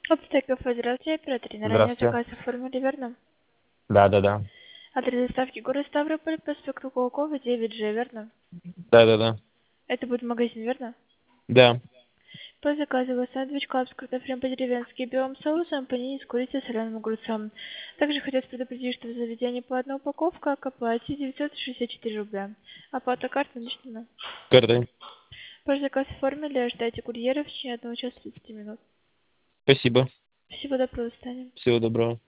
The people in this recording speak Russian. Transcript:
Аптека здравствуйте, оператор. На ранее Здравствуйте. заказ оформили, верно? Да. Адрес доставки город Ставрополь, проспект Кулакова, 9G, верно? Да. Это будет магазин, верно? Да. По заказу у вас сэндвич клаб с картофелем по-деревенски, белым соусом, панини с курицей, соленым огурцом. Также хотят предупредить, что в заведении по одной упаковка, к оплате 964 рубля. Оплата карты наличными. Картой. Ваш заказ оформили, ожидайте курьера в течение 1 часа 30 минут. Спасибо. Всего доброго, до свидания. Всего доброго.